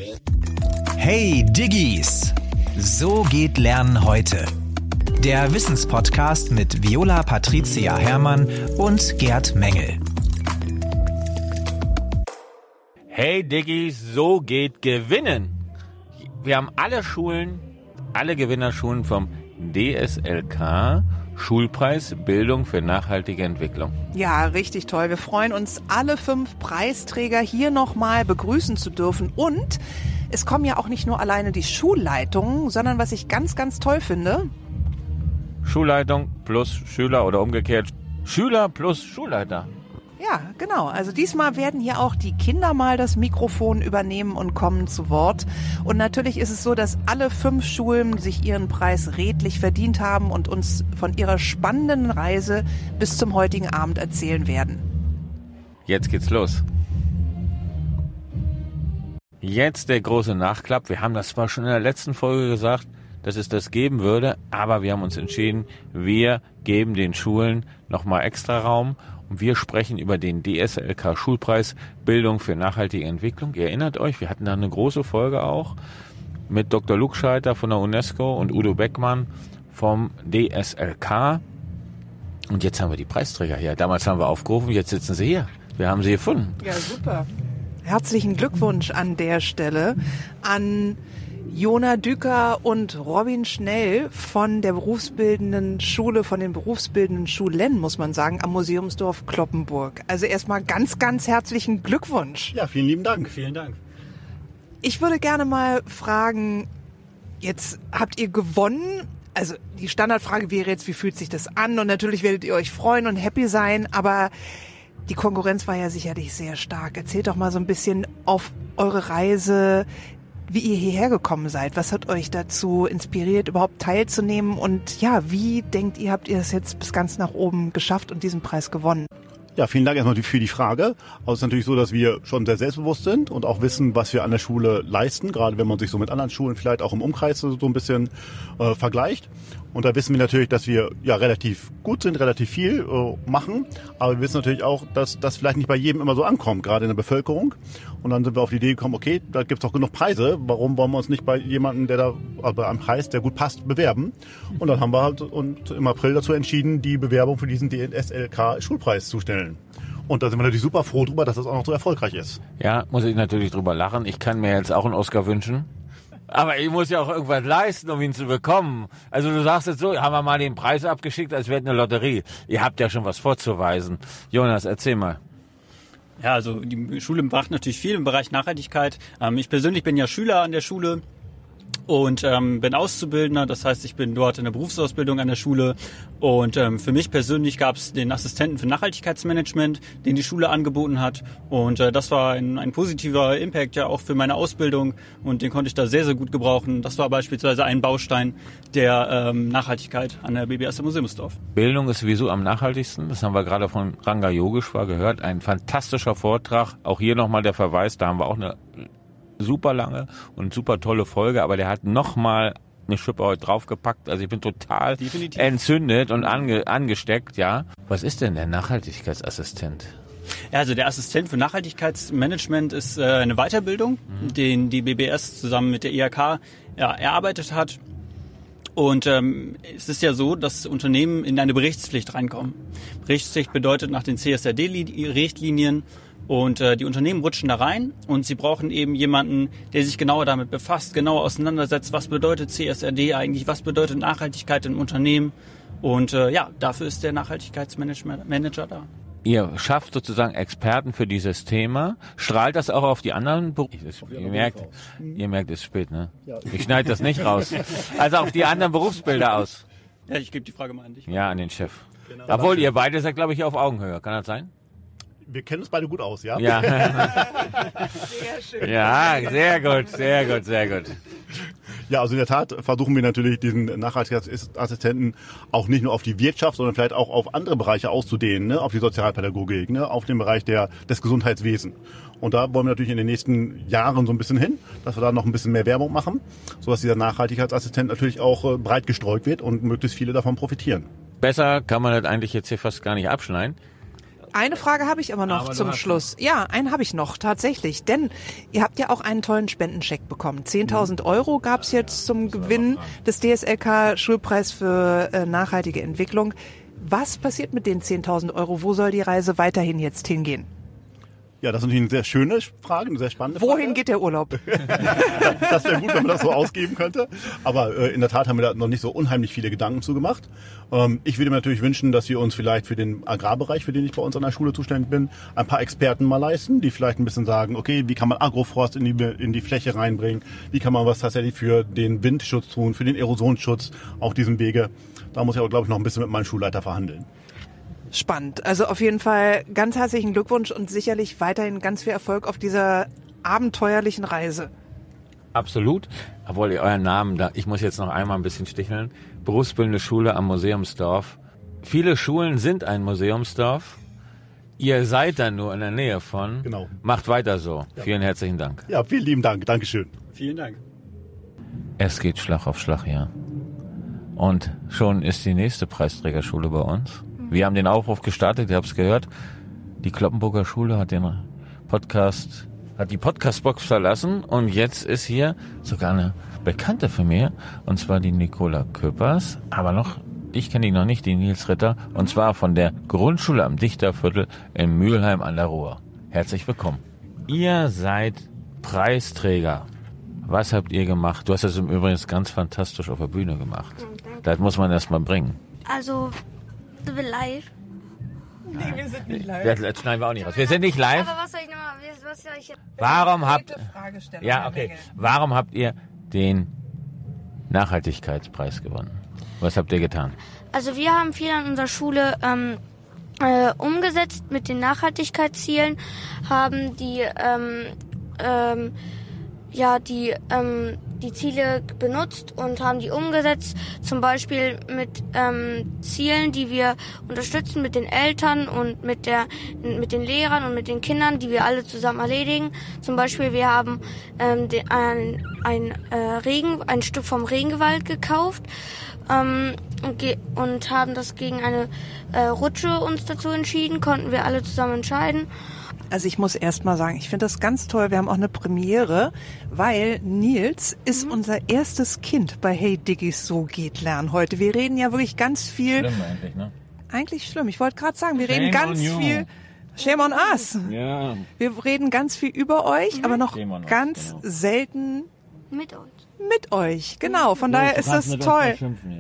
Hey Diggis! So geht Lernen heute. Der Wissenspodcast mit Viola Patricia Herrmann und Gerd Mengel. Hey Diggis, so geht Gewinnen. Wir haben alle Schulen, alle Gewinnerschulen vom DSLK, Schulpreis Bildung für nachhaltige Entwicklung. Ja, richtig toll. Wir freuen uns, alle 5 Preisträger hier nochmal begrüßen zu dürfen. Und es kommen ja auch nicht nur alleine die Schulleitungen, sondern was ich ganz, ganz toll finde. Schulleitung plus Schüler oder umgekehrt Schüler plus Schulleiter. Ja, genau. Also diesmal werden hier auch die Kinder mal das Mikrofon übernehmen und kommen zu Wort. Und natürlich ist es so, dass alle 5 Schulen sich ihren Preis redlich verdient haben und uns von ihrer spannenden Reise bis zum heutigen Abend erzählen werden. Jetzt geht's los. Jetzt der große Nachklapp. Wir haben das zwar schon in der letzten Folge gesagt, dass es das geben würde, aber wir haben uns entschieden, wir geben den Schulen nochmal extra Raum. Und wir sprechen über den DSLK Schulpreis Bildung für nachhaltige Entwicklung. Ihr erinnert euch, wir hatten da eine große Folge auch mit Dr. Lugscheiter von der UNESCO und Udo Beckmann vom DSLK. Und jetzt haben wir die Preisträger hier. Damals haben wir aufgerufen, jetzt sitzen sie hier. Wir haben sie gefunden. Ja, super. Herzlichen Glückwunsch an der Stelle an Jona Düker und Robin Schnell von der berufsbildenden Schule, von den berufsbildenden Schulen, muss man sagen, am Museumsdorf Cloppenburg. Also erstmal ganz, ganz herzlichen Glückwunsch. Ja, vielen lieben Dank. Vielen Dank. Ich würde gerne mal fragen, jetzt habt ihr gewonnen. Also die Standardfrage wäre jetzt, wie fühlt sich das an? Und natürlich werdet ihr euch freuen und happy sein, aber die Konkurrenz war ja sicherlich sehr stark. Erzählt doch mal so ein bisschen auf eure Reise, wie ihr hierher gekommen seid. Was hat euch dazu inspiriert, überhaupt teilzunehmen? Und ja, wie denkt ihr, habt ihr es jetzt bis ganz nach oben geschafft und diesen Preis gewonnen? Ja, vielen Dank erstmal für die Frage. Also es ist natürlich so, dass wir schon sehr selbstbewusst sind und auch wissen, was wir an der Schule leisten, gerade wenn man sich so mit anderen Schulen vielleicht auch im Umkreis so ein bisschen vergleicht. Und da wissen wir natürlich, dass wir ja relativ gut sind, relativ viel machen. Aber wir wissen natürlich auch, dass das vielleicht nicht bei jedem immer so ankommt, gerade in der Bevölkerung. Und dann sind wir auf die Idee gekommen, okay, da gibt's doch genug Preise. Warum wollen wir uns nicht bei jemandem, der da bei einem Preis, der gut passt, bewerben? Und dann haben wir halt im April dazu entschieden, die Bewerbung für diesen DSLK-Schulpreis zu stellen. Und da sind wir natürlich super froh drüber, dass das auch noch so erfolgreich ist. Ja, muss ich natürlich drüber lachen. Ich kann mir jetzt auch einen Oscar wünschen. Aber ich muss ja auch irgendwas leisten, um ihn zu bekommen. Also du sagst jetzt so, haben wir mal den Preis abgeschickt, als wäre eine Lotterie. Ihr habt ja schon was vorzuweisen. Jonas, erzähl mal. Ja, also die Schule macht natürlich viel im Bereich Nachhaltigkeit. Ich persönlich bin ja Schüler an der Schule und bin Auszubildender, das heißt, ich bin dort in der Berufsausbildung an der Schule und für mich persönlich gab es den Assistenten für Nachhaltigkeitsmanagement, den die Schule angeboten hat und das war ein positiver Impact ja auch für meine Ausbildung und den konnte ich da sehr, sehr gut gebrauchen. Das war beispielsweise ein Baustein der Nachhaltigkeit an der BBS im Museumsdorf. Bildung ist sowieso am nachhaltigsten, das haben wir gerade von Ranga Yogeshwar gehört, ein fantastischer Vortrag, auch hier nochmal der Verweis, da haben wir auch eine super lange und super tolle Folge, aber der hat nochmal eine Schippe heute draufgepackt. Also ich bin total entzündet und angesteckt, ja. Was ist denn der Nachhaltigkeitsassistent? Ja, also der Assistent für Nachhaltigkeitsmanagement ist eine Weiterbildung, den die BBS zusammen mit der IHK erarbeitet hat. Und es ist ja so, dass Unternehmen in eine Berichtspflicht reinkommen. Berichtspflicht bedeutet nach den CSRD-Richtlinien, und die Unternehmen rutschen da rein und sie brauchen eben jemanden, der sich genauer damit befasst, genauer auseinandersetzt, was bedeutet CSRD eigentlich, was bedeutet Nachhaltigkeit im Unternehmen. Und dafür ist der Nachhaltigkeitsmanager da. Ihr schafft sozusagen Experten für dieses Thema. Strahlt das auch auf die anderen Berufe? Ihr merkt, es ist spät, ne? Ich schneide das nicht raus. Also auf die anderen Berufsbilder aus. Ja, ich gebe die Frage mal an dich. Ja, an den Chef. Genau. Obwohl, ihr beide seid, glaube ich, auf Augenhöhe. Kann das sein? Wir kennen uns beide gut aus, ja? Ja. Sehr schön. Ja, sehr gut, sehr gut, sehr gut. Ja, also in der Tat versuchen wir natürlich diesen Nachhaltigkeitsassistenten auch nicht nur auf die Wirtschaft, sondern vielleicht auch auf andere Bereiche auszudehnen, ne? Auf die Sozialpädagogik, ne? Auf den Bereich des Gesundheitswesens. Und da wollen wir natürlich in den nächsten Jahren so ein bisschen hin, dass wir da noch ein bisschen mehr Werbung machen, sodass dieser Nachhaltigkeitsassistent natürlich auch breit gestreut wird und möglichst viele davon profitieren. Besser kann man das eigentlich jetzt hier fast gar nicht abschneiden. Eine Frage habe ich aber noch zum Schluss. Ja, einen habe ich noch, tatsächlich. Denn ihr habt ja auch einen tollen Spendenscheck bekommen. 10.000 € gab es jetzt zum Gewinn des DSLK-Schulpreis für nachhaltige Entwicklung. Was passiert mit den 10.000 €? Wo soll die Reise weiterhin jetzt hingehen? Ja, das ist natürlich eine sehr schöne Frage, eine sehr spannende Frage. Wohin geht der Urlaub? Das wäre gut, wenn man das so ausgeben könnte. Aber in der Tat haben wir da noch nicht so unheimlich viele Gedanken zu gemacht. Ich würde mir natürlich wünschen, dass wir uns vielleicht für den Agrarbereich, für den ich bei uns an der Schule zuständig bin, ein paar Experten mal leisten, die vielleicht ein bisschen sagen, okay, wie kann man Agroforst in die Fläche reinbringen? Wie kann man was tatsächlich für den Windschutz tun, für den Erosionsschutz auf diesem Wege? Da muss ich aber, glaube ich, noch ein bisschen mit meinem Schulleiter verhandeln. Spannend. Also auf jeden Fall ganz herzlichen Glückwunsch und sicherlich weiterhin ganz viel Erfolg auf dieser abenteuerlichen Reise. Absolut. Obwohl ihr euren Namen da, ich muss jetzt noch einmal ein bisschen sticheln. Berufsbildende Schule am Museumsdorf. Viele Schulen sind ein Museumsdorf. Ihr seid dann nur in der Nähe von. Genau. Macht weiter so. Ja. Vielen herzlichen Dank. Ja, vielen lieben Dank. Dankeschön. Vielen Dank. Es geht Schlag auf Schlag hier. Und schon ist die nächste Preisträgerschule bei uns. Wir haben den Aufruf gestartet, ihr habt es gehört. Die Cloppenburger Schule hat die Podcast-Box verlassen und jetzt ist hier sogar eine Bekannte von mir, und zwar die Nicola Köppers, aber ich kenne die noch nicht, die Nils Ritter, und zwar von der Grundschule am Dichterviertel in Mülheim an der Ruhr. Herzlich willkommen. Ihr seid Preisträger. Was habt ihr gemacht? Du hast das im Übrigen ganz fantastisch auf der Bühne gemacht. Das muss man erst mal bringen. Also, sind wir live? Nee, wir sind nicht live. Das schneiden wir auch nicht raus. Wir sind nicht live. Aber was soll ich nochmal, was soll ich jetzt? Warum habt ihr den Nachhaltigkeitspreis gewonnen? Was habt ihr getan? Also wir haben viel an unserer Schule umgesetzt mit den Nachhaltigkeitszielen, haben die Ziele benutzt und haben die umgesetzt, zum Beispiel mit Zielen, die wir unterstützen mit den Eltern und mit den Lehrern und mit den Kindern, die wir alle zusammen erledigen. Zum Beispiel wir haben ein Stück vom Regenwald gekauft und haben das gegen eine Rutsche uns dazu entschieden, konnten wir alle zusammen entscheiden. Also ich muss erst mal sagen, ich finde das ganz toll. Wir haben auch eine Premiere, weil Nils ist unser erstes Kind bei Hey Diggis, so geht Lernen heute. Wir reden ja wirklich ganz viel. Schlimm eigentlich, ne? Eigentlich schlimm. Ich wollte gerade sagen, wir reden ganz viel. Shame on us. Ja. Wir reden ganz viel über euch, aber noch ganz selten Mit euch. mit euch. Genau, von daher ist das toll.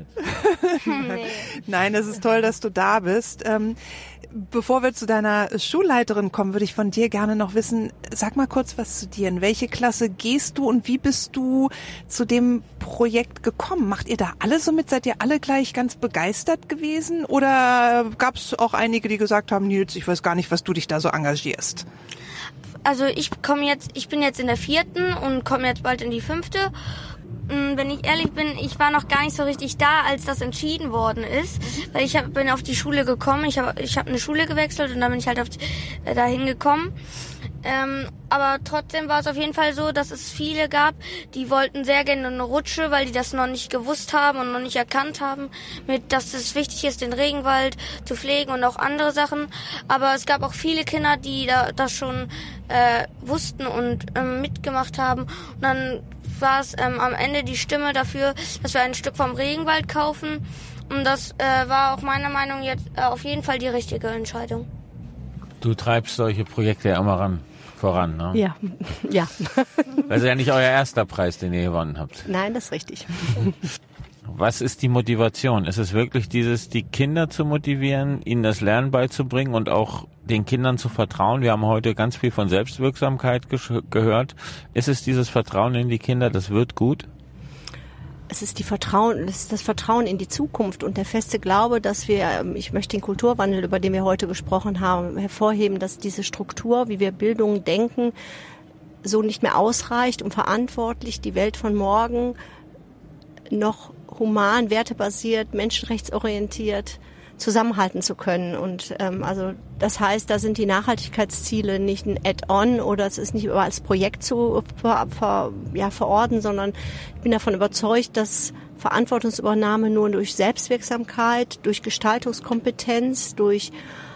Nee. Nein, es ist toll, dass du da bist. Bevor wir zu deiner Schulleiterin kommen, würde ich von dir gerne noch wissen, sag mal kurz was zu dir. In welche Klasse gehst du und wie bist du zu dem Projekt gekommen? Macht ihr da alle so mit? Seid ihr alle gleich ganz begeistert gewesen? Oder gab es auch einige, die gesagt haben, Nils, ich weiß gar nicht, was du dich da so engagierst? Also ich bin jetzt in der 4. und komme jetzt bald in die 5. Wenn ich ehrlich bin, ich war noch gar nicht so richtig da, als das entschieden worden ist, weil bin auf die Schule gekommen, ich hab eine Schule gewechselt und dann bin ich halt dahin gekommen. Aber trotzdem war es auf jeden Fall so, dass es viele gab, die wollten sehr gerne eine Rutsche, weil die das noch nicht gewusst haben und noch nicht erkannt haben, dass es wichtig ist, den Regenwald zu pflegen und auch andere Sachen. Aber es gab auch viele Kinder, die das schon wussten und mitgemacht haben. Und dann war es am Ende die Stimme dafür, dass wir ein Stück vom Regenwald kaufen. Und das war auch meiner Meinung nach jetzt auf jeden Fall die richtige Entscheidung. Du treibst solche Projekte ja immer voran, ne? Ja. Das ist ja nicht euer erster Preis, den ihr gewonnen habt. Nein, das ist richtig. Was ist die Motivation? Ist es wirklich die Kinder zu motivieren, ihnen das Lernen beizubringen und auch den Kindern zu vertrauen? Wir haben heute ganz viel von Selbstwirksamkeit gehört. Ist es dieses Vertrauen in die Kinder, das wird gut? Es ist das Vertrauen in die Zukunft und der feste Glaube, dass ich möchte den Kulturwandel, über den wir heute gesprochen haben, hervorheben, dass diese Struktur, wie wir Bildung denken, so nicht mehr ausreicht, um verantwortlich die Welt von morgen noch human, wertebasiert, menschenrechtsorientiert zusammenhalten zu können. Und also das heißt, da sind die Nachhaltigkeitsziele nicht ein Add-on oder es ist nicht überall als Projekt zu verorten, sondern ich bin davon überzeugt, dass Verantwortungsübernahme nur durch Selbstwirksamkeit, durch Gestaltungskompetenz, durch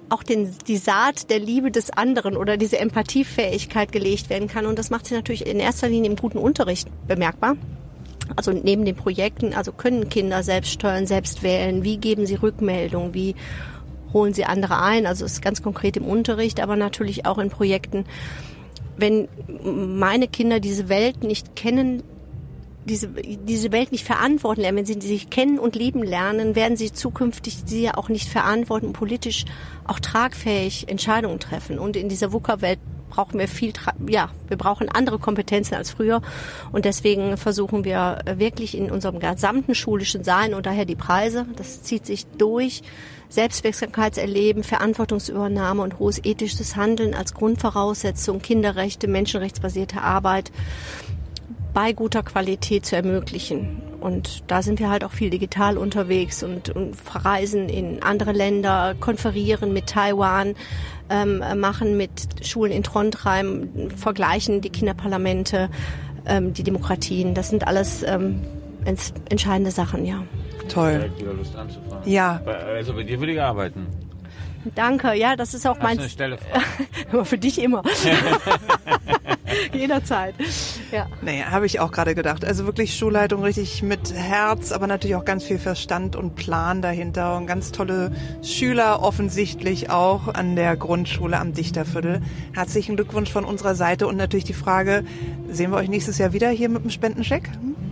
auch die Saat der Liebe des anderen oder diese Empathiefähigkeit gelegt werden kann. Und das macht sich natürlich in erster Linie im guten Unterricht bemerkbar. Also neben den Projekten, also können Kinder selbst steuern, selbst wählen, wie geben sie Rückmeldung, wie holen sie andere ein, also es ist ganz konkret im Unterricht, aber natürlich auch in Projekten. Wenn meine Kinder diese Welt nicht kennen, diese Welt nicht verantworten lernen, wenn sie sich kennen und lieben lernen, werden sie zukünftig sie ja auch nicht verantworten und politisch auch tragfähig Entscheidungen treffen. Und in dieser VUCA-Welt brauchen wir wir brauchen andere Kompetenzen als früher. Und deswegen versuchen wir wirklich in unserem gesamten schulischen Sein und daher die Preise, das zieht sich durch, Selbstwirksamkeitserleben, Verantwortungsübernahme und hohes ethisches Handeln als Grundvoraussetzung, Kinderrechte, menschenrechtsbasierte Arbeit bei guter Qualität zu ermöglichen. Und da sind wir halt auch viel digital unterwegs und verreisen in andere Länder, konferieren mit Taiwan, machen mit Schulen in Trondheim, vergleichen die Kinderparlamente, die Demokratien. Das sind alles entscheidende Sachen, ja. Toll. Direkt wieder Lust anzufangen. Ja. Also bei dir würde ich arbeiten. Danke, ja, das ist auch Hast du eine Stelle frei? Aber für dich immer. Jederzeit. Ja. Naja, habe ich auch gerade gedacht. Also wirklich Schulleitung richtig mit Herz, aber natürlich auch ganz viel Verstand und Plan dahinter und ganz tolle Schüler offensichtlich auch an der Grundschule am Dichterviertel. Herzlichen Glückwunsch von unserer Seite und natürlich die Frage, sehen wir euch nächstes Jahr wieder hier mit dem Spendencheck?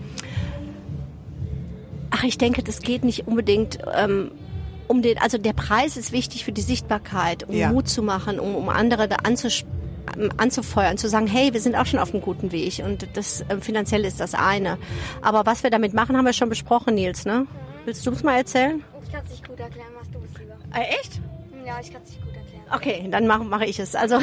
Ach, ich denke, das geht nicht unbedingt also der Preis ist wichtig für die Sichtbarkeit, um Mut zu machen, um andere da anzufeuern, zu sagen, hey, wir sind auch schon auf einem guten Weg und das Finanzielle ist das eine. Aber was wir damit machen, haben wir schon besprochen, Nils, ne? Willst du es mal erzählen? Ich kann es nicht gut erklären, machst du es lieber. Echt? Ja, ich kann es nicht gut erklären. Okay, dann mache ich es. Also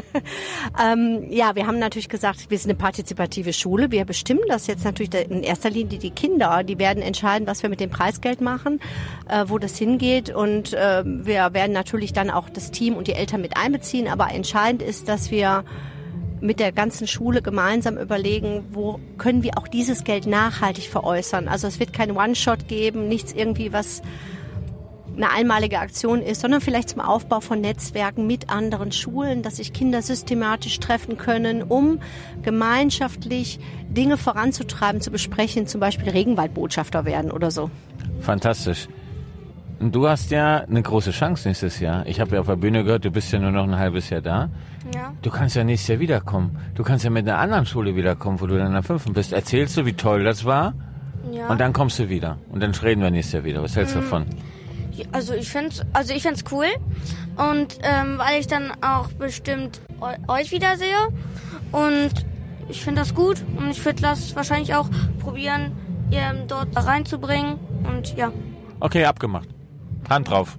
wir haben natürlich gesagt, wir sind eine partizipative Schule. Wir bestimmen das jetzt natürlich in erster Linie die Kinder. Die werden entscheiden, was wir mit dem Preisgeld machen, wo das hingeht. Und wir werden natürlich dann auch das Team und die Eltern mit einbeziehen. Aber entscheidend ist, dass wir mit der ganzen Schule gemeinsam überlegen, wo können wir auch dieses Geld nachhaltig veräußern. Also es wird kein One-Shot geben, nichts irgendwie, was eine einmalige Aktion ist, sondern vielleicht zum Aufbau von Netzwerken mit anderen Schulen, dass sich Kinder systematisch treffen können, um gemeinschaftlich Dinge voranzutreiben, zu besprechen, zum Beispiel Regenwaldbotschafter werden oder so. Fantastisch. Und du hast ja eine große Chance nächstes Jahr. Ich habe ja auf der Bühne gehört, du bist ja nur noch ein halbes Jahr da. Ja. Du kannst ja nächstes Jahr wiederkommen. Du kannst ja mit einer anderen Schule wiederkommen, wo du dann in der 5. bist. Erzählst du, wie toll das war? Ja. Und dann kommst du wieder. Und dann reden wir nächstes Jahr wieder. Was hältst du davon? Also ich find's cool und weil ich dann auch bestimmt euch wiedersehe und ich finde das gut und ich würde das wahrscheinlich auch probieren, dort reinzubringen und ja. Okay, abgemacht. Hand drauf.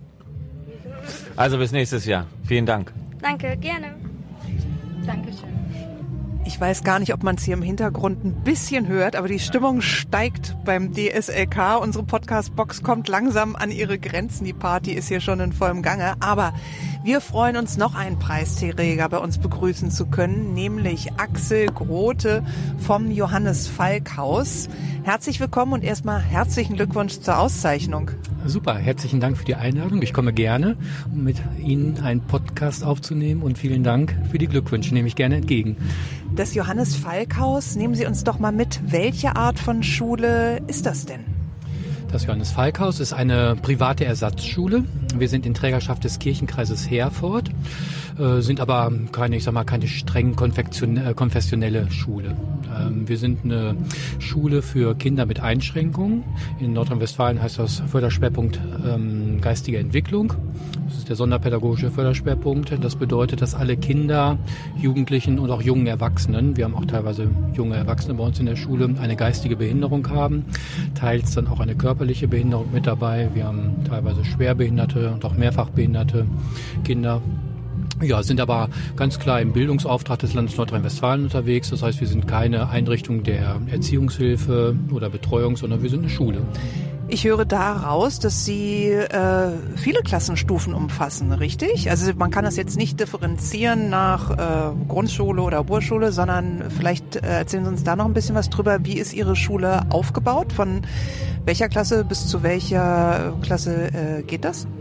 Also bis nächstes Jahr. Vielen Dank. Danke, gerne. Dankeschön. Ich weiß gar nicht, ob man es hier im Hintergrund ein bisschen hört, aber die Stimmung steigt beim DSLK. Unsere Podcast-Box kommt langsam an ihre Grenzen. Die Party ist hier schon in vollem Gange. Aber wir freuen uns, noch einen Preisträger bei uns begrüßen zu können, nämlich Axel Grote vom Johannes Falk Haus. Herzlich willkommen und erstmal herzlichen Glückwunsch zur Auszeichnung. Super, herzlichen Dank für die Einladung. Ich komme gerne, um mit Ihnen einen Podcast aufzunehmen und vielen Dank für die Glückwünsche, nehme ich gerne entgegen. Das Johannes Falk Haus, nehmen Sie uns doch mal mit. Welche Art von Schule ist das denn? Das Johannes Falk Haus ist eine private Ersatzschule. Wir sind in Trägerschaft des Kirchenkreises Herford, sind aber keine streng konfessionelle Schule. Wir sind eine Schule für Kinder mit Einschränkungen. In Nordrhein-Westfalen heißt das Förderschwerpunkt geistige Entwicklung. Das ist der sonderpädagogische Förderschwerpunkt. Das bedeutet, dass alle Kinder, Jugendlichen und auch jungen Erwachsenen, wir haben auch teilweise junge Erwachsene bei uns in der Schule, eine geistige Behinderung haben, teils dann auch eine körperliche Behinderung mit dabei. Wir haben teilweise schwerbehinderte und auch mehrfachbehinderte Kinder. Ja, sind aber ganz klar im Bildungsauftrag des Landes Nordrhein-Westfalen unterwegs. Das heißt, wir sind keine Einrichtung der Erziehungshilfe oder Betreuung, sondern wir sind eine Schule. Ich höre daraus, dass Sie viele Klassenstufen umfassen, richtig? Also man kann das jetzt nicht differenzieren nach Grundschule oder Oberschule, sondern vielleicht erzählen Sie uns da noch ein bisschen was drüber. Wie ist Ihre Schule aufgebaut? Von welcher Klasse bis zu welcher Klasse geht das?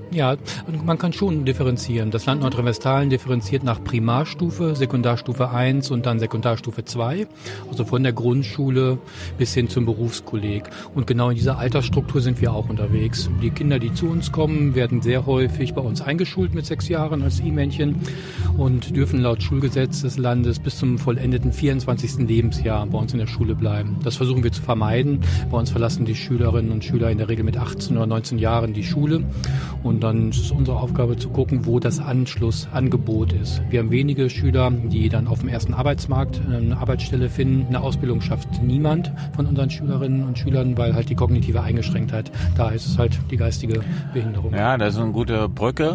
Ja, und man kann schon differenzieren. Das Land Nordrhein-Westfalen differenziert nach Primarstufe, Sekundarstufe 1 und dann Sekundarstufe 2. Also von der Grundschule bis hin zum Berufskolleg. Und genau in dieser Altersstruktur sind wir auch unterwegs. Die Kinder, die zu uns kommen, werden sehr häufig bei uns eingeschult mit 6 Jahren als I-Männchen und dürfen laut Schulgesetz des Landes bis zum vollendeten 24. Lebensjahr bei uns in der Schule bleiben. Das versuchen wir zu vermeiden. Bei uns verlassen die Schülerinnen und Schüler in der Regel mit 18 oder 19 Jahren die Schule. Und dann ist es unsere Aufgabe zu gucken, wo das Anschlussangebot ist. Wir haben wenige Schüler, die dann auf dem ersten Arbeitsmarkt eine Arbeitsstelle finden. Eine Ausbildung schafft niemand von unseren Schülerinnen und Schülern, weil halt die kognitive Eingeschränktheit da ist, es halt die geistige Behinderung. Ja, das ist eine gute Brücke.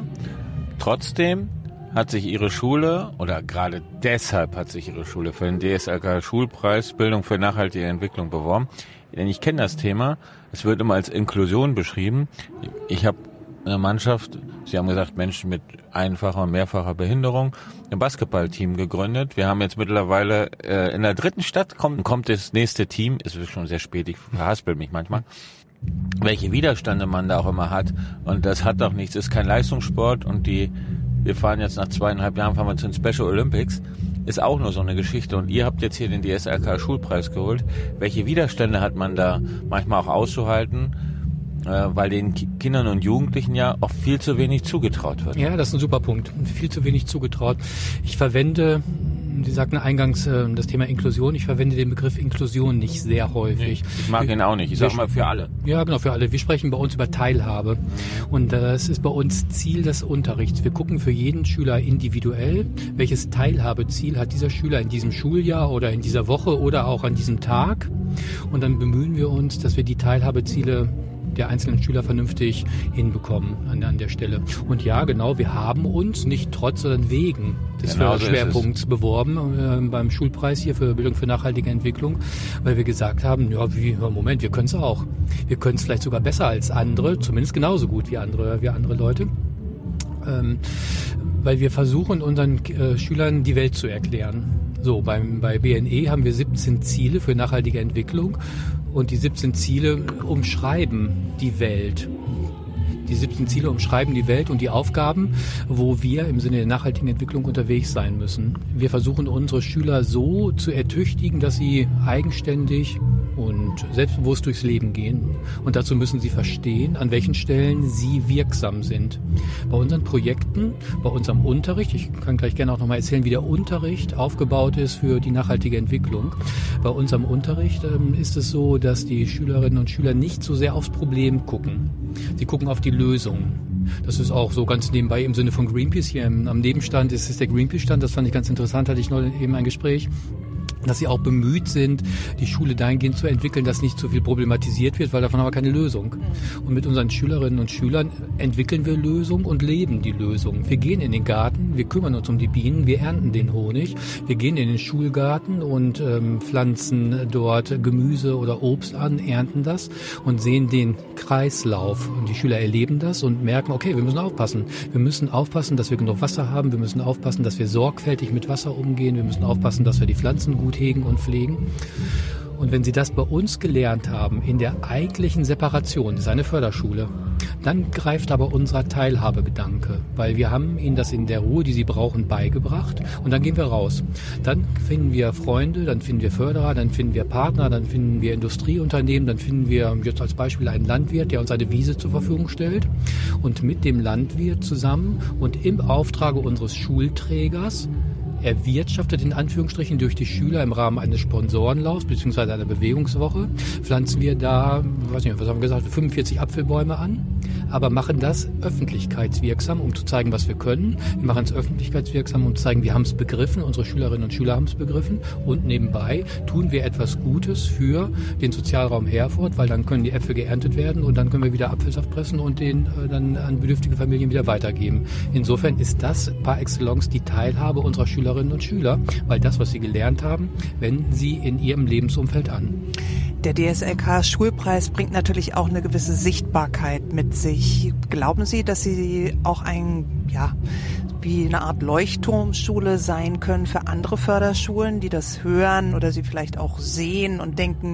Trotzdem hat sich Ihre Schule, oder gerade deshalb hat sich Ihre Schule für den DSLK-Schulpreis Bildung für nachhaltige Entwicklung beworben. Denn ich kenne das Thema. Es wird immer als Inklusion beschrieben. Ich habe eine Mannschaft, Sie haben gesagt, Menschen mit einfacher und mehrfacher Behinderung, ein Basketballteam gegründet. Wir haben jetzt mittlerweile in der 3. Stadt kommt das nächste Team. Es ist schon sehr spät, ich verhaspel mich manchmal. Welche Widerstände man da auch immer hat. Und das hat doch nichts, ist kein Leistungssport. Und wir fahren jetzt nach 2,5 Jahren, fahren wir zu den Special Olympics. Ist auch nur so eine Geschichte. Und ihr habt jetzt hier den DSLK-Schulpreis geholt. Welche Widerstände hat man da manchmal auch auszuhalten? Weil den Kindern und Jugendlichen ja oft viel zu wenig zugetraut wird. Ja, das ist ein super Punkt. Viel zu wenig zugetraut. Ich verwende, Sie sagten eingangs das Thema Inklusion, ich verwende den Begriff Inklusion nicht sehr häufig. Nee, ich mag ihn auch nicht. Ich sage mal für alle. Ja, genau, für alle. Wir sprechen bei uns über Teilhabe. Und das ist bei uns Ziel des Unterrichts. Wir gucken für jeden Schüler individuell, welches Teilhabeziel hat dieser Schüler in diesem Schuljahr oder in dieser Woche oder auch an diesem Tag. Und dann bemühen wir uns, dass wir die Teilhabeziele der einzelnen Schüler vernünftig hinbekommen an der Stelle. Und ja, genau, wir haben uns nicht trotz, sondern wegen des Förderschwerpunkts beworben beim Schulpreis hier für Bildung für nachhaltige Entwicklung, weil wir gesagt haben, ja, Moment, wir können es auch. Wir können es vielleicht sogar besser als andere, zumindest genauso gut wie andere Leute. Weil wir versuchen, unseren Schülern die Welt zu erklären. So, bei BNE haben wir 17 Ziele für nachhaltige Entwicklung und die 17 Ziele umschreiben die Welt. Die 17 Ziele umschreiben die Welt und die Aufgaben, wo wir im Sinne der nachhaltigen Entwicklung unterwegs sein müssen. Wir versuchen, unsere Schüler so zu ertüchtigen, dass sie eigenständig und selbstbewusst durchs Leben gehen. Und dazu müssen sie verstehen, an welchen Stellen sie wirksam sind. Bei unseren Projekten, bei unserem Unterricht, ich kann gleich gerne auch nochmal erzählen, wie der Unterricht aufgebaut ist für die nachhaltige Entwicklung. Bei unserem Unterricht ist es so, dass die Schülerinnen und Schüler nicht so sehr aufs Problem gucken. Sie gucken auf die Lösung. Das ist auch so ganz nebenbei im Sinne von Greenpeace. Hier am Nebenstand ist es der Greenpeace-Stand. Das fand ich ganz interessant, hatte ich noch eben ein Gespräch, dass sie auch bemüht sind, die Schule dahingehend zu entwickeln, dass nicht zu viel problematisiert wird, weil davon haben wir keine Lösung. Und mit unseren Schülerinnen und Schülern entwickeln wir Lösung und leben die Lösung. Wir gehen in den Garten, wir kümmern uns um die Bienen, wir ernten den Honig, wir gehen in den Schulgarten und pflanzen dort Gemüse oder Obst an, ernten das und sehen den Kreislauf. Und die Schüler erleben das und merken, okay, wir müssen aufpassen. Wir müssen aufpassen, dass wir genug Wasser haben, wir müssen aufpassen, dass wir sorgfältig mit Wasser umgehen, wir müssen aufpassen, dass wir die Pflanzen gut hegen und pflegen. Und wenn Sie das bei uns gelernt haben, in der eigentlichen Separation, das ist eine Förderschule, dann greift aber unser Teilhabegedanke, weil wir haben Ihnen das in der Ruhe, die Sie brauchen, beigebracht und dann gehen wir raus. Dann finden wir Freunde, dann finden wir Förderer, dann finden wir Partner, dann finden wir Industrieunternehmen, dann finden wir jetzt als Beispiel einen Landwirt, der uns eine Wiese zur Verfügung stellt und mit dem Landwirt zusammen und im Auftrage unseres Schulträgers erwirtschaftet in Anführungsstrichen durch die Schüler im Rahmen eines Sponsorenlaufs bzw. einer Bewegungswoche, pflanzen wir da, weiß nicht, was haben wir gesagt, 45 Apfelbäume an, aber machen das öffentlichkeitswirksam, um zu zeigen, was wir können. Wir machen es öffentlichkeitswirksam, um zu zeigen, wir haben es begriffen, unsere Schülerinnen und Schüler haben es begriffen und nebenbei tun wir etwas Gutes für den Sozialraum Herford, weil dann können die Äpfel geerntet werden und dann können wir wieder Apfelsaft pressen und den dann an bedürftige Familien wieder weitergeben. Insofern ist das par excellence die Teilhabe unserer Schülerinnen und Schüler, weil das, was sie gelernt haben, wenden sie in ihrem Lebensumfeld an. Der DSLK-Schulpreis bringt natürlich auch eine gewisse Sichtbarkeit mit sich. Glauben Sie, dass Sie auch wie eine Art Leuchtturmschule sein können für andere Förderschulen, die das hören oder sie vielleicht auch sehen und denken,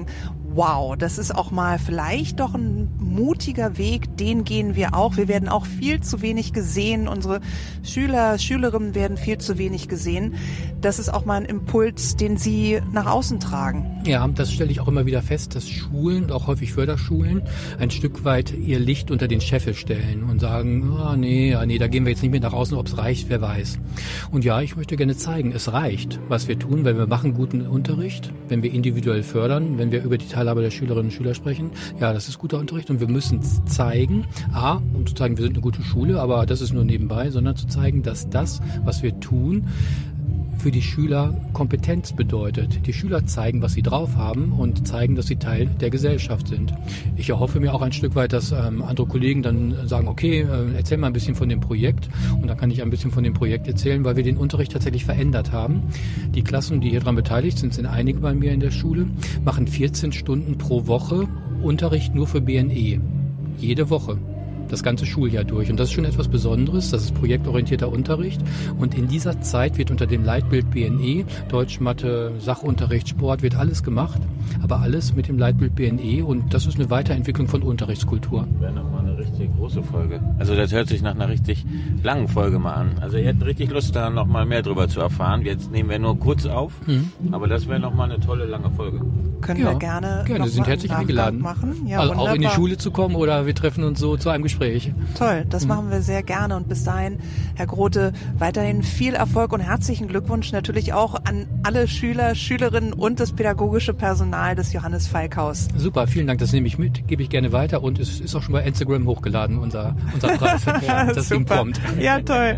wow, das ist auch mal vielleicht doch ein mutiger Weg, den gehen wir auch. Wir werden auch viel zu wenig gesehen, unsere Schüler, Schülerinnen werden viel zu wenig gesehen. Das ist auch mal ein Impuls, den Sie nach außen tragen. Ja, das stelle ich auch immer wieder fest, dass Schulen, auch häufig Förderschulen, ein Stück weit ihr Licht unter den Scheffel stellen und sagen, nee, da gehen wir jetzt nicht mehr nach außen, ob es reicht, wer weiß. Und ja, ich möchte gerne zeigen, es reicht, was wir tun, weil wir machen guten Unterricht, wenn wir individuell fördern, wenn wir über die Teilhabe der Schülerinnen und Schüler sprechen. Ja, das ist guter Unterricht und wir müssen zeigen, um zu zeigen, wir sind eine gute Schule, aber das ist nur nebenbei, sondern zu zeigen, dass das, was wir tun, für die Schüler Kompetenz bedeutet. Die Schüler zeigen, was sie drauf haben und zeigen, dass sie Teil der Gesellschaft sind. Ich erhoffe mir auch ein Stück weit, dass andere Kollegen dann sagen, okay, erzähl mal ein bisschen von dem Projekt und dann kann ich ein bisschen von dem Projekt erzählen, weil wir den Unterricht tatsächlich verändert haben. Die Klassen, die hier dran beteiligt sind, sind einige bei mir in der Schule, machen 14 Stunden pro Woche Unterricht nur für BNE. Jede Woche. Das ganze Schuljahr durch. Und das ist schon etwas Besonderes. Das ist projektorientierter Unterricht. Und in dieser Zeit wird unter dem Leitbild BNE, Deutsch, Mathe, Sachunterricht, Sport, wird alles gemacht. Aber alles mit dem Leitbild BNE. Und das ist eine Weiterentwicklung von Unterrichtskultur. Wäre nochmal eine richtig große Folge. Also das hört sich nach einer richtig langen Folge mal an. Also ihr hättet richtig Lust, da nochmal mehr drüber zu erfahren. Jetzt nehmen wir nur kurz auf. Aber das wäre nochmal eine tolle, lange Folge. Können wir gerne Sie sind herzlich eingeladen. Machen. Ja, also wunderbar. auch in die Schule zu kommen oder wir treffen uns so zu einem Gespräch. Toll, das machen wir sehr gerne und bis dahin, Herr Grote, weiterhin viel Erfolg und herzlichen Glückwunsch natürlich auch an alle Schüler, Schülerinnen und das pädagogische Personal des Johannes Falk-Haus. Super, vielen Dank, das nehme ich mit, gebe ich gerne weiter und es ist auch schon bei Instagram hochgeladen, unser Preis. Das Ding kommt. Ja, toll.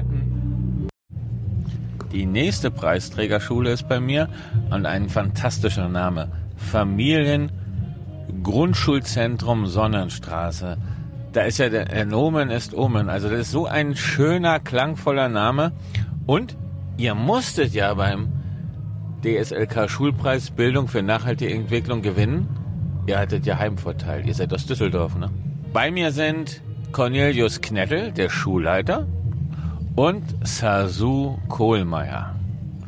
Die nächste Preisträgerschule ist bei mir und ein fantastischer Name. Familiengrundschulzentrum Sonnenstraße. Da ist ja der Nomen ist Omen. Also das ist so ein schöner, klangvoller Name. Und ihr musstet ja beim DSLK Schulpreis Bildung für nachhaltige Entwicklung gewinnen. Ihr hattet ja Heimvorteil. Ihr seid aus Düsseldorf, ne? Bei mir sind Cornelius Knettel, der Schulleiter, und Sasu Kohlmeier.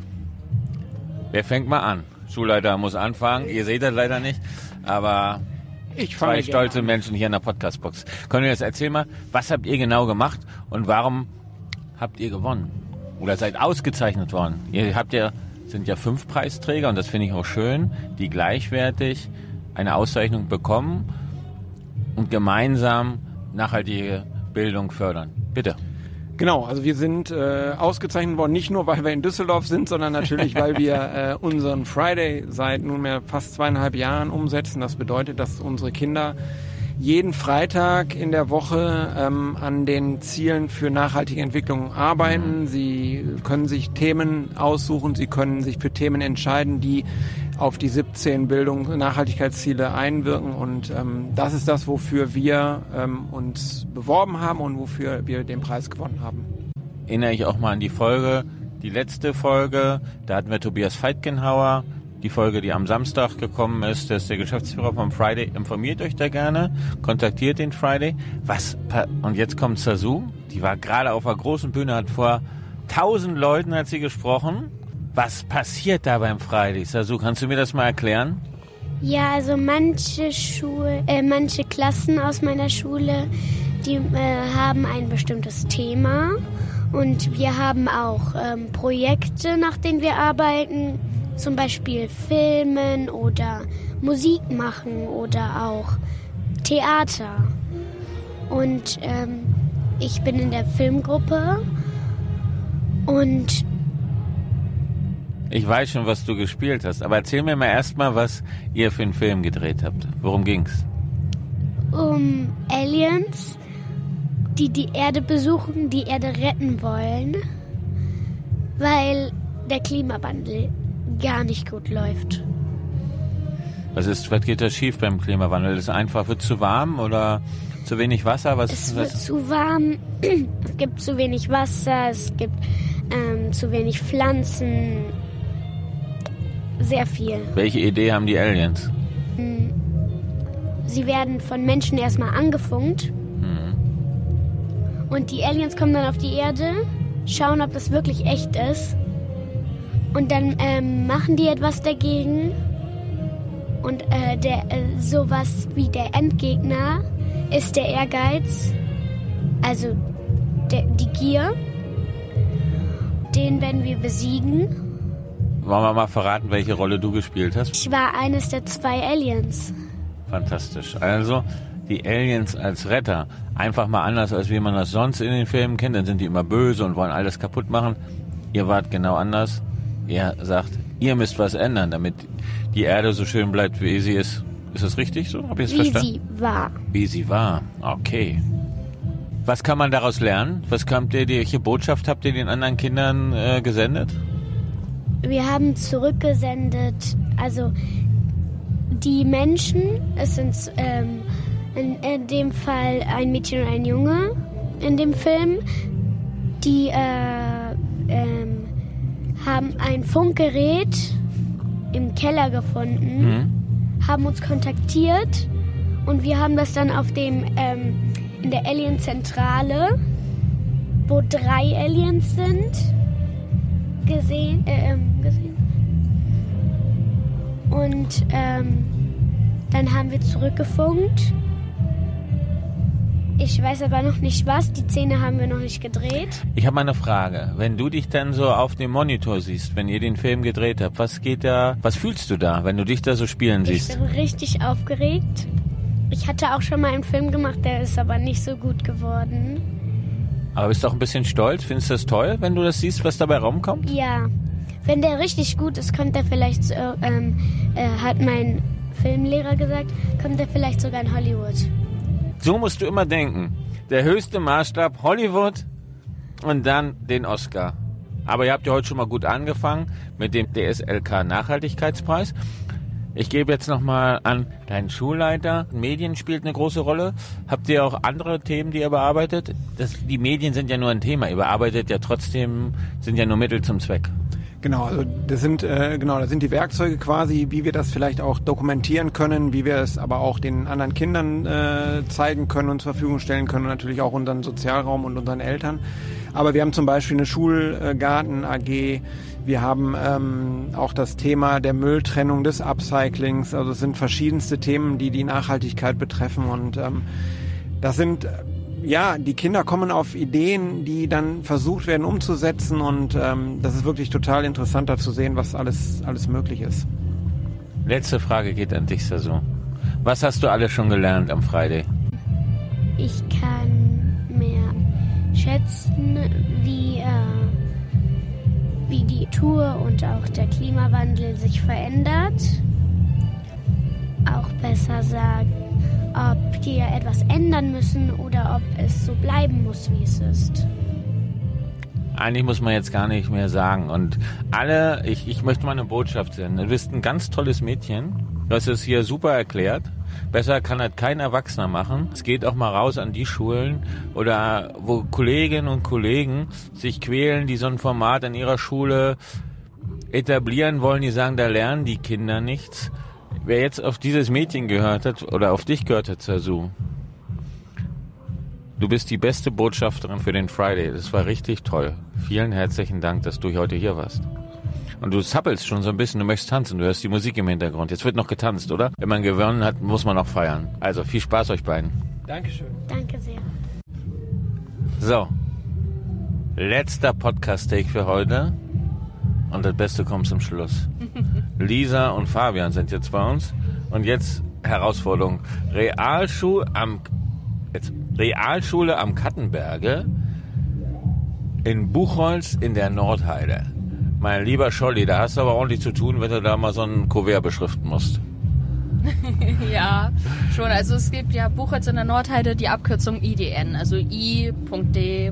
Wer fängt mal an? Schulleiter muss anfangen. Ihr seht das leider nicht, aber zwei stolze Menschen hier in der Podcast-Box. Cornelius, erzähl mal, was habt ihr genau gemacht und warum habt ihr gewonnen? Oder seid ausgezeichnet worden? Ihr sind ja 5 Preisträger und das finde ich auch schön, die gleichwertig eine Auszeichnung bekommen und gemeinsam nachhaltige Bildung fördern. Bitte. Genau, also wir sind ausgezeichnet worden, nicht nur, weil wir in Düsseldorf sind, sondern natürlich, weil wir unseren Friday seit nunmehr fast 2,5 Jahren umsetzen. Das bedeutet, dass unsere Kinder jeden Freitag in der Woche an den Zielen für nachhaltige Entwicklung arbeiten. Sie können sich Themen aussuchen, sie können sich für Themen entscheiden, die auf die 17 Nachhaltigkeitsziele einwirken und das ist das, wofür wir uns beworben haben und wofür wir den Preis gewonnen haben. Erinnere ich auch mal an die Folge, die letzte Folge, da hatten wir Tobias Veitgenhauer, die Folge, die am Samstag gekommen ist, das ist der Geschäftsführer vom Friday, informiert euch da gerne, kontaktiert den Friday. Und jetzt kommt Sasu, die war gerade auf einer großen Bühne, hat vor 1000 Leuten hat sie gesprochen. Was passiert da beim Friday? Sasu, kannst du mir das mal erklären? Ja, also manche Klassen aus meiner Schule, die haben ein bestimmtes Thema und wir haben auch Projekte, nach denen wir arbeiten, zum Beispiel Filmen oder Musik machen oder auch Theater. Und ich bin in der Filmgruppe und ich weiß schon, was du gespielt hast, aber erzähl mir mal erstmal, was ihr für einen Film gedreht habt. Worum ging's? Um Aliens, die die Erde besuchen, die Erde retten wollen, weil der Klimawandel gar nicht gut läuft. Was geht da schief beim Klimawandel? Ist es einfach, wird zu warm oder zu wenig Wasser? Es wird zu warm, es gibt zu wenig Wasser, es gibt zu wenig Pflanzen, sehr viel. Welche Idee haben die Aliens? Sie werden von Menschen erstmal angefunkt. Und die Aliens kommen dann auf die Erde, schauen, ob das wirklich echt ist. Und dann machen die etwas dagegen. Und sowas wie der Endgegner ist der Ehrgeiz, also die Gier. Den werden wir besiegen. Wollen wir mal verraten, welche Rolle du gespielt hast? Ich war eines der 2 Aliens. Fantastisch. Also die Aliens als Retter. Einfach mal anders, als wie man das sonst in den Filmen kennt. Dann sind die immer böse und wollen alles kaputt machen. Ihr wart genau anders. Ihr sagt, ihr müsst was ändern, damit die Erde so schön bleibt, wie sie ist. Ist das richtig so? Hab ich es verstanden? Wie sie war. Wie sie war. Okay. Was kann man daraus lernen? Welche Botschaft habt ihr den anderen Kindern gesendet? Wir haben zurückgesendet, also die Menschen, es sind in dem Fall ein Mädchen und ein Junge in dem Film, die haben ein Funkgerät im Keller gefunden, haben uns kontaktiert und wir haben das dann auf dem in der Alien-Zentrale, wo 3 Aliens sind, gesehen. Und dann haben wir zurückgefunkt. Ich weiß aber noch nicht was. Die Szene haben wir noch nicht gedreht. Ich habe mal eine Frage. Wenn du dich dann so auf dem Monitor siehst, wenn ihr den Film gedreht habt, was fühlst du da, wenn du dich da so spielen siehst? Ich bin richtig aufgeregt. Ich hatte auch schon mal einen Film gemacht, der ist aber nicht so gut geworden. Aber bist du auch ein bisschen stolz? Findest du das toll, wenn du das siehst, was dabei rumkommt? Ja. Wenn der richtig gut ist, kommt er vielleicht, hat mein Filmlehrer gesagt, kommt er vielleicht sogar in Hollywood. So musst du immer denken. Der höchste Maßstab Hollywood und dann den Oscar. Aber ihr habt ja heute schon mal gut angefangen mit dem DSLK Nachhaltigkeitspreis. Ich gebe jetzt nochmal an deinen Schulleiter. Medien spielt eine große Rolle. Habt ihr auch andere Themen, die ihr bearbeitet? Die Medien sind ja nur ein Thema. Ihr bearbeitet ja trotzdem, sind ja nur Mittel zum Zweck. Genau, also das sind die Werkzeuge quasi, wie wir das vielleicht auch dokumentieren können, wie wir es aber auch den anderen Kindern zeigen können und zur Verfügung stellen können und natürlich auch unseren Sozialraum und unseren Eltern. Aber wir haben zum Beispiel eine Schulgarten-AG, wir haben auch das Thema der Mülltrennung, des Upcyclings, also es sind verschiedenste Themen, die Nachhaltigkeit betreffen und das sind... Ja, die Kinder kommen auf Ideen, die dann versucht werden umzusetzen und das ist wirklich total interessant, da zu sehen, was alles möglich ist. Letzte Frage geht an dich, Sasu. Was hast du alles schon gelernt am Friday? Ich kann mehr schätzen, wie die Tour und auch der Klimawandel sich verändert. Auch besser sagen, ob wir etwas ändern müssen oder ob es so bleiben muss, wie es ist. Eigentlich muss man jetzt gar nicht mehr sagen. Und ich möchte mal eine Botschaft senden. Du bist ein ganz tolles Mädchen. Du hast es hier super erklärt. Besser kann das kein Erwachsener machen. Es geht auch mal raus an die Schulen oder wo Kolleginnen und Kollegen sich quälen, die so ein Format in ihrer Schule etablieren wollen. Die sagen, da lernen die Kinder nichts. Wer jetzt auf dieses Mädchen gehört hat oder auf dich gehört hat, Sasu, du bist die beste Botschafterin für den Friday. Das war richtig toll. Vielen herzlichen Dank, dass du heute hier warst. Und du zappelst schon so ein bisschen, du möchtest tanzen, du hörst die Musik im Hintergrund. Jetzt wird noch getanzt, oder? Wenn man gewonnen hat, muss man noch feiern. Also viel Spaß euch beiden. Dankeschön. Danke sehr. So, letzter Podcast-Take für heute. Und das Beste kommt zum Schluss. Lisa und Fabian sind jetzt bei uns. Und jetzt Herausforderung. Realschule am Kattenberge in Buchholz in der Nordheide. Mein lieber Scholli, da hast du aber ordentlich zu tun, wenn du da mal so ein Kuvert beschriften musst. Ja, schon. Also es gibt ja Buchholz in der Nordheide die Abkürzung IDN, also I.D.N.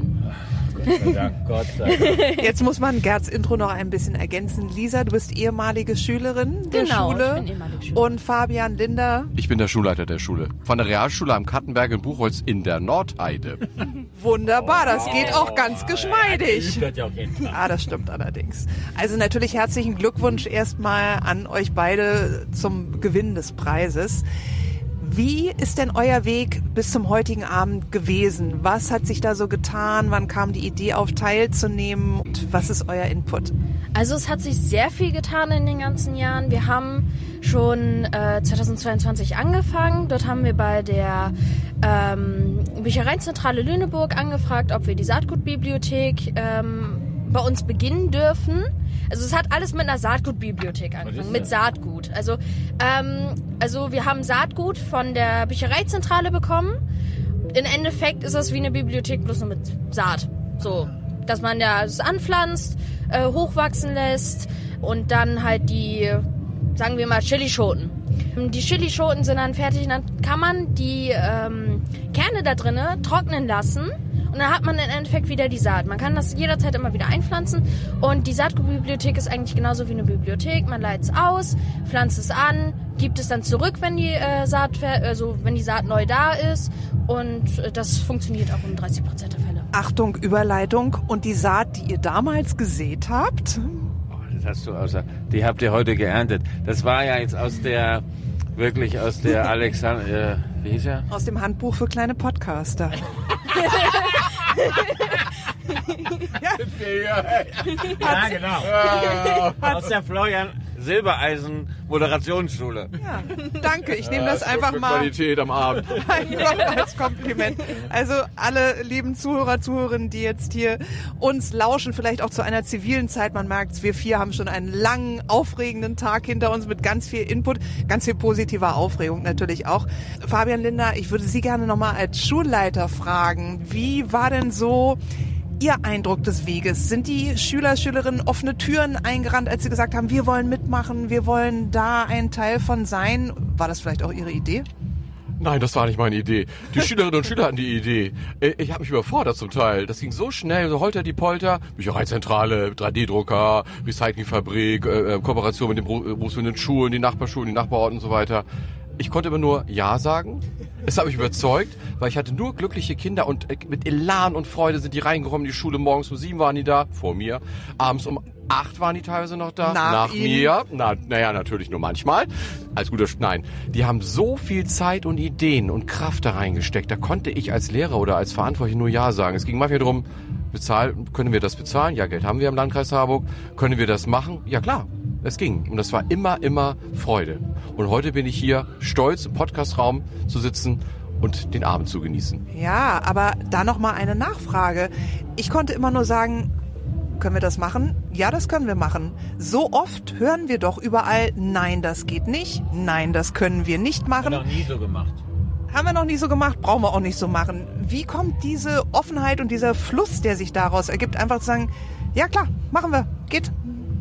Gott sei Dank. Jetzt muss man Gerds Intro noch ein bisschen ergänzen. Lisa, du bist ehemalige Schülerin der Schule. Ich bin ehemalige Schülerin. Und Fabian Linder. Ich bin der Schulleiter der Schule. Von der Realschule am Kattenberg in Buchholz in der Nordheide. Wunderbar, das geht auch ganz geschmeidig. Ja, das stimmt allerdings. Also natürlich herzlichen Glückwunsch erstmal an euch beide zum Gewinn des Preises. Wie ist denn euer Weg bis zum heutigen Abend gewesen? Was hat sich da so getan? Wann kam die Idee auf, teilzunehmen? Und was ist euer Input? Also es hat sich sehr viel getan in den ganzen Jahren. Wir haben schon 2022 angefangen. Dort haben wir bei der Büchereizentrale Lüneburg angefragt, ob wir die Saatgutbibliothek bei uns beginnen dürfen. Also es hat alles mit einer Saatgutbibliothek angefangen, mit Saatgut. Also wir haben Saatgut von der Büchereizentrale bekommen. Im Endeffekt ist das wie eine Bibliothek, bloß nur mit Saat. So, dass man ja es anpflanzt, hochwachsen lässt und dann halt die, sagen wir mal, Chilischoten. Die Chilischoten sind dann fertig und dann kann man die Kerne da drinnen trocknen lassen. Und dann hat man im Endeffekt wieder die Saat. Man kann das jederzeit immer wieder einpflanzen. Und die Saatgutbibliothek ist eigentlich genauso wie eine Bibliothek. Man leitet es aus, pflanzt es an, gibt es dann zurück, wenn die wenn die Saat neu da ist. Und das funktioniert auch in 30% der Fälle. Achtung, Überleitung. Und die Saat, die ihr damals gesät habt? Das hast du die habt ihr heute geerntet. Das war ja jetzt aus der Alexander, wie hieß er? Aus dem Handbuch für kleine Podcaster. Ja, genau. Aus der Florian Silbereisen Moderationsschule. Ja, danke. Ich nehme das einfach mal Qualität am Abend. einfach als Kompliment. Also alle lieben Zuhörer, Zuhörerinnen, die jetzt hier uns lauschen, vielleicht auch zu einer zivilen Zeit. Man merkt, wir 4 haben schon einen langen, aufregenden Tag hinter uns mit ganz viel Input, ganz viel positiver Aufregung natürlich auch. Fabian Linder, ich würde Sie gerne nochmal als Schulleiter fragen, wie war denn so Ihr Eindruck des Weges? Sind die Schüler, Schülerinnen offene Türen eingerannt, als sie gesagt haben, wir wollen mitmachen, wir wollen da ein Teil von sein? War das vielleicht auch Ihre Idee? Nein, das war nicht meine Idee. Die Schülerinnen und Schüler hatten die Idee. Ich habe mich überfordert zum Teil. Das ging so schnell, so holter die Polter. Büchereizentrale, 3D-Drucker, Recyclingfabrik, Kooperation mit den berufsbildenden Schulen, die Nachbarschulen, die Nachbarorten und so weiter. Ich konnte immer nur Ja sagen. Es hat mich überzeugt, weil ich hatte nur glückliche Kinder und mit Elan und Freude sind die reingekommen in die Schule. Morgens um 7 waren die da, vor mir. Abends um 8 waren die teilweise noch da. Nach mir. Naja, natürlich nur manchmal. Nein. Die haben so viel Zeit und Ideen und Kraft da reingesteckt. Da konnte ich als Lehrer oder als Verantwortlicher nur Ja sagen. Es ging manchmal darum, können wir das bezahlen? Ja, Geld haben wir im Landkreis Harburg. Können wir das machen? Ja, klar. Es ging. Und das war immer Freude. Und heute bin ich hier stolz, im Podcastraum zu sitzen und den Abend zu genießen. Ja, aber da noch mal eine Nachfrage. Ich konnte immer nur sagen, können wir das machen? Ja, das können wir machen. So oft hören wir doch überall, nein, das geht nicht, nein, das können wir nicht machen. Haben wir noch nie so gemacht. Haben wir noch nie so gemacht, brauchen wir auch nicht so machen. Wie kommt diese Offenheit und dieser Fluss, der sich daraus ergibt, einfach zu sagen, ja klar, machen wir, geht.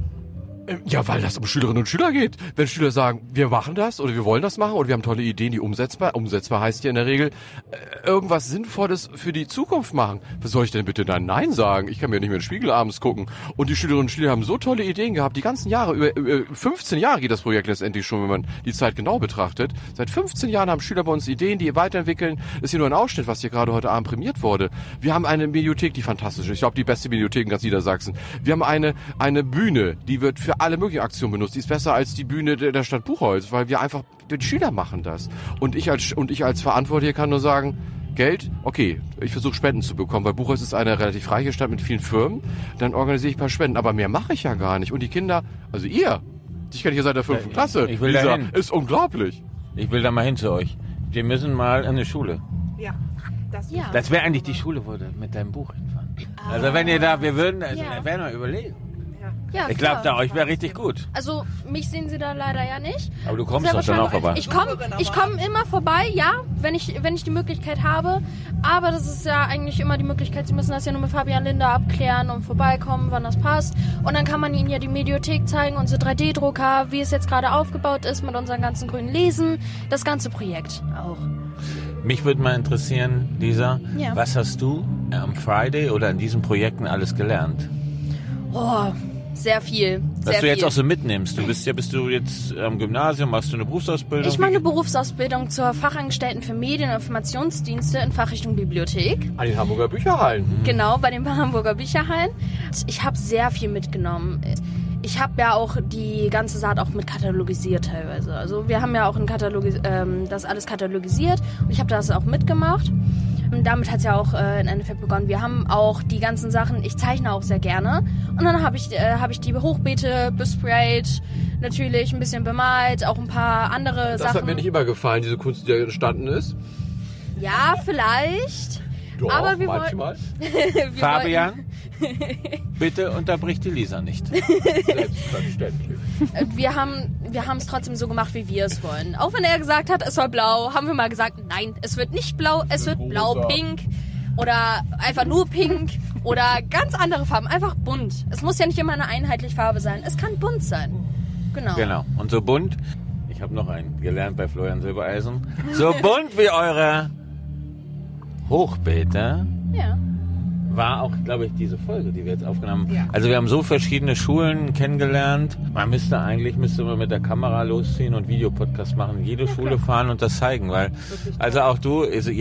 Ja, weil das um Schülerinnen und Schüler geht. Wenn Schüler sagen, wir machen das oder wir wollen das machen oder wir haben tolle Ideen, die umsetzbar heißt ja in der Regel, irgendwas Sinnvolles für die Zukunft machen. Was soll ich denn bitte dann Nein sagen? Ich kann mir nicht mehr in den Spiegel abends gucken. Und die Schülerinnen und Schüler haben so tolle Ideen gehabt, die ganzen Jahre, über 15 Jahre geht das Projekt letztendlich schon, wenn man die Zeit genau betrachtet. Seit 15 Jahren haben Schüler bei uns Ideen, die weiterentwickeln. Das ist hier nur ein Ausschnitt, was hier gerade heute Abend prämiert wurde. Wir haben eine Bibliothek, die fantastisch ist. Ich glaube, die beste Bibliothek in ganz Niedersachsen. Wir haben eine Bühne, die wird für alle möglichen Aktionen benutzt. Die ist besser als die Bühne der Stadt Buchholz, weil wir einfach, die Schüler machen das. Und ich als Verantwortlicher kann nur sagen, Geld, okay, ich versuche Spenden zu bekommen, weil Buchholz ist eine relativ reiche Stadt mit vielen Firmen. Dann organisiere ich ein paar Spenden, aber mehr mache ich ja gar nicht. Und die Kinder, also ihr, ich kenne hier seit der 5. Klasse, ich will Lisa, ist unglaublich. Ich will da mal hin zu euch. Wir müssen mal in eine Schule. Ja. Das wäre eigentlich die Schule, wo du mit deinem Buch hinfahren. Also wenn ihr da, wir werden mal überlegen. Ja, ich glaube, euch wäre richtig gut. Also, mich sehen Sie da leider ja nicht. Aber du kommst doch dann auch vorbei. Ich komme immer vorbei, ja, wenn ich die Möglichkeit habe. Aber das ist ja eigentlich immer die Möglichkeit, Sie müssen das ja nur mit Fabian Linder abklären und vorbeikommen, wann das passt. Und dann kann man Ihnen ja die Mediothek zeigen, unsere 3D-Drucker, wie es jetzt gerade aufgebaut ist mit unseren ganzen grünen Lesen. Das ganze Projekt auch. Mich würde mal interessieren, Lisa, was hast du am Friday oder in diesen Projekten alles gelernt? Oh, sehr viel. Was du jetzt auch so mitnimmst. Bist du jetzt am Gymnasium, machst du eine Berufsausbildung? Ich mache eine Berufsausbildung zur Fachangestellten für Medien- und Informationsdienste in Fachrichtung Bibliothek. An den Hamburger Bücherhallen. Genau, bei den Hamburger Bücherhallen. Ich habe sehr viel mitgenommen. ich habe ja auch die ganze Saat auch mit katalogisiert teilweise. Also wir haben ja auch das alles katalogisiert und ich habe das auch mitgemacht. Und damit hat es ja auch im Endeffekt begonnen. Wir haben auch die ganzen Sachen, ich zeichne auch sehr gerne. Und dann habe ich die Hochbeete besprayt, natürlich ein bisschen bemalt, auch ein paar andere Sachen. Das hat mir nicht immer gefallen, diese Kunst, die da entstanden ist. Ja, vielleicht. Doch, aber wir manchmal. Fabian, bitte unterbrich die Lisa nicht. Selbstverständlich. Wir haben es trotzdem so gemacht, wie wir es wollen. Auch wenn er gesagt hat, es soll blau, haben wir mal gesagt, nein, es wird nicht blau, es wird blau-pink oder einfach nur pink oder ganz andere Farben, einfach bunt. Es muss ja nicht immer eine einheitliche Farbe sein, es kann bunt sein. Genau. Und so bunt, ich habe noch einen gelernt bei Florian Silbereisen, so bunt wie eure Hochbeete. Ja. War auch, glaube ich, diese Folge, die wir jetzt aufgenommen haben. Ja. Also wir haben so verschiedene Schulen kennengelernt. Man müsste man mit der Kamera losziehen und Videopodcast machen, jede Schule fahren und das zeigen, weil, also auch du,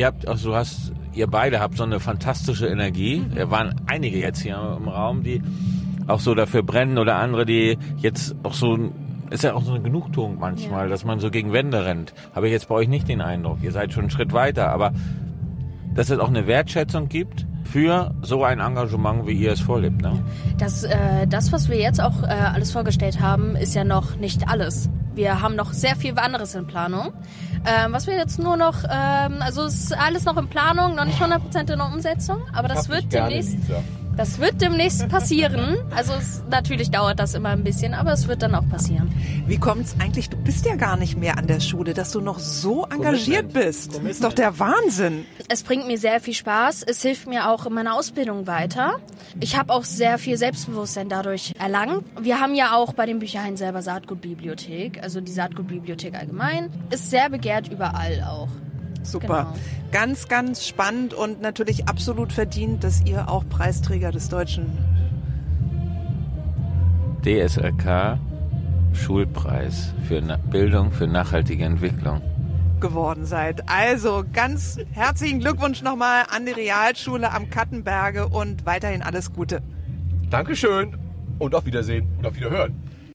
ihr beide habt so eine fantastische Energie. Wir waren einige jetzt hier im Raum, die auch so dafür brennen oder andere, die jetzt auch so, ist ja auch so eine Genugtuung manchmal, dass man so gegen Wände rennt. Habe ich jetzt bei euch nicht den Eindruck. Ihr seid schon einen Schritt weiter, aber dass es auch eine Wertschätzung gibt für so ein Engagement, wie ihr es vorlebt, ne? Das, was wir jetzt auch alles vorgestellt haben, ist ja noch nicht alles. Wir haben noch sehr viel anderes in Planung. Was wir jetzt nur noch, also es ist alles noch in Planung, noch nicht 100% in der Umsetzung, aber das wird demnächst passieren. Also natürlich dauert das immer ein bisschen, aber es wird dann auch passieren. Wie kommt's eigentlich, du bist ja gar nicht mehr an der Schule, dass du noch so engagiert bist? Das ist doch der Wahnsinn. Es bringt mir sehr viel Spaß. Es hilft mir auch in meiner Ausbildung weiter. Ich habe auch sehr viel Selbstbewusstsein dadurch erlangt. Wir haben ja auch bei den Bücherhain selber Saatgutbibliothek, also die Saatgutbibliothek allgemein. Ist sehr begehrt überall auch. Super. Genau. Ganz, ganz spannend und natürlich absolut verdient, dass ihr auch Preisträger des deutschen DSLK Schulpreis für Bildung für nachhaltige Entwicklung geworden seid. Also ganz herzlichen Glückwunsch nochmal an die Realschule am Kattenberge und weiterhin alles Gute. Dankeschön und auf Wiedersehen und auf Wiederhören.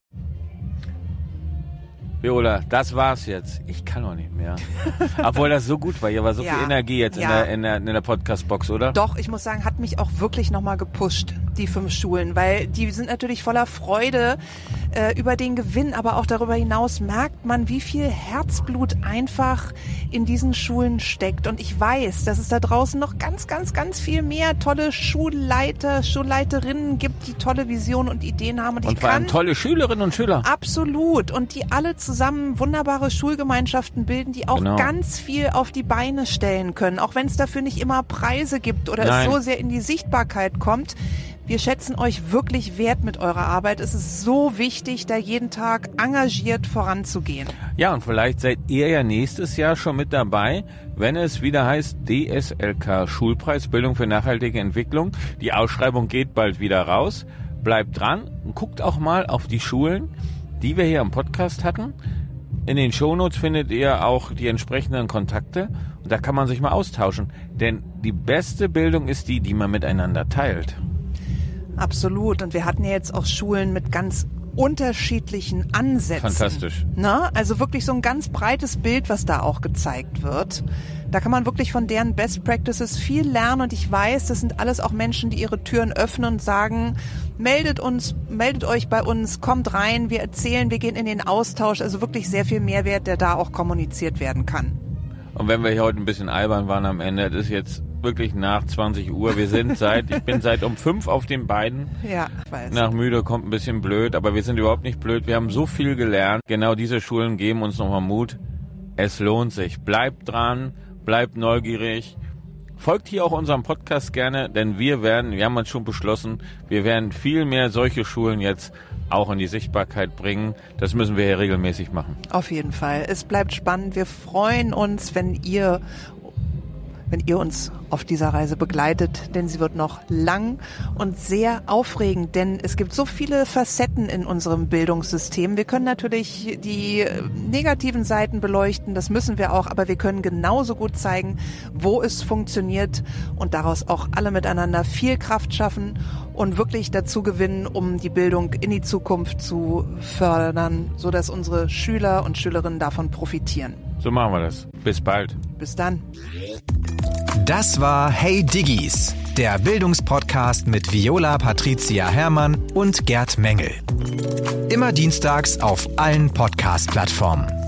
Viola, das war's jetzt. Ich kann auch nicht mehr. Obwohl das so gut war. Hier war so viel Energie jetzt in der Podcast-Box, oder? Doch, ich muss sagen, hat mich auch wirklich nochmal gepusht, die 5 Schulen, weil die sind natürlich voller Freude über den Gewinn, aber auch darüber hinaus merkt man, wie viel Herzblut einfach in diesen Schulen steckt. Und ich weiß, dass es da draußen noch ganz, ganz, ganz viel mehr tolle Schulleiter, Schulleiterinnen gibt, die tolle Visionen und Ideen haben. Und vor allem tolle Schülerinnen und Schüler. Absolut. Und die alle zusammen wunderbare Schulgemeinschaften bilden, die auch ganz viel auf die Beine stellen können. Auch wenn es dafür nicht immer Preise gibt oder es so sehr in die Sichtbarkeit kommt. Wir schätzen euch wirklich wert mit eurer Arbeit. Es ist so wichtig, da jeden Tag engagiert voranzugehen. Ja, und vielleicht seid ihr ja nächstes Jahr schon mit dabei, wenn es wieder heißt DSLK Schulpreis Bildung für nachhaltige Entwicklung. Die Ausschreibung geht bald wieder raus. Bleibt dran und guckt auch mal auf die Schulen, die wir hier im Podcast hatten. In den Shownotes findet ihr auch die entsprechenden Kontakte und da kann man sich mal austauschen. Denn die beste Bildung ist die, die man miteinander teilt. Absolut. Und wir hatten ja jetzt auch Schulen mit ganz unterschiedlichen Ansätzen. Fantastisch. Na, also wirklich so ein ganz breites Bild, was da auch gezeigt wird. Da kann man wirklich von deren Best Practices viel lernen und ich weiß, das sind alles auch Menschen, die ihre Türen öffnen und sagen, meldet euch bei uns, kommt rein, wir erzählen, wir gehen in den Austausch. Also wirklich sehr viel Mehrwert, der da auch kommuniziert werden kann. Und wenn wir hier heute ein bisschen albern waren am Ende, das ist jetzt wirklich nach 20 Uhr. Ich bin seit um 5 auf den Beinen. Ja, ich weiß. Nach müde kommt ein bisschen blöd, aber wir sind überhaupt nicht blöd. Wir haben so viel gelernt. Genau diese Schulen geben uns nochmal Mut. Es lohnt sich. Bleibt dran, bleibt neugierig. Folgt hier auch unserem Podcast gerne, denn wir haben uns schon beschlossen, wir werden viel mehr solche Schulen jetzt auch in die Sichtbarkeit bringen. Das müssen wir hier regelmäßig machen. Auf jeden Fall. Es bleibt spannend. Wir freuen uns, wenn ihr uns auf dieser Reise begleitet, denn sie wird noch lang und sehr aufregend, denn es gibt so viele Facetten in unserem Bildungssystem. Wir können natürlich die negativen Seiten beleuchten, das müssen wir auch, aber wir können genauso gut zeigen, wo es funktioniert und daraus auch alle miteinander viel Kraft schaffen und wirklich dazu gewinnen, um die Bildung in die Zukunft zu fördern, sodass unsere Schüler und Schülerinnen davon profitieren. So machen wir das. Bis bald. Bis dann. Das war Hey Diggis, der Bildungspodcast mit Viola Patricia Herrmann und Gerd Mengel. Immer dienstags auf allen Podcast-Plattformen.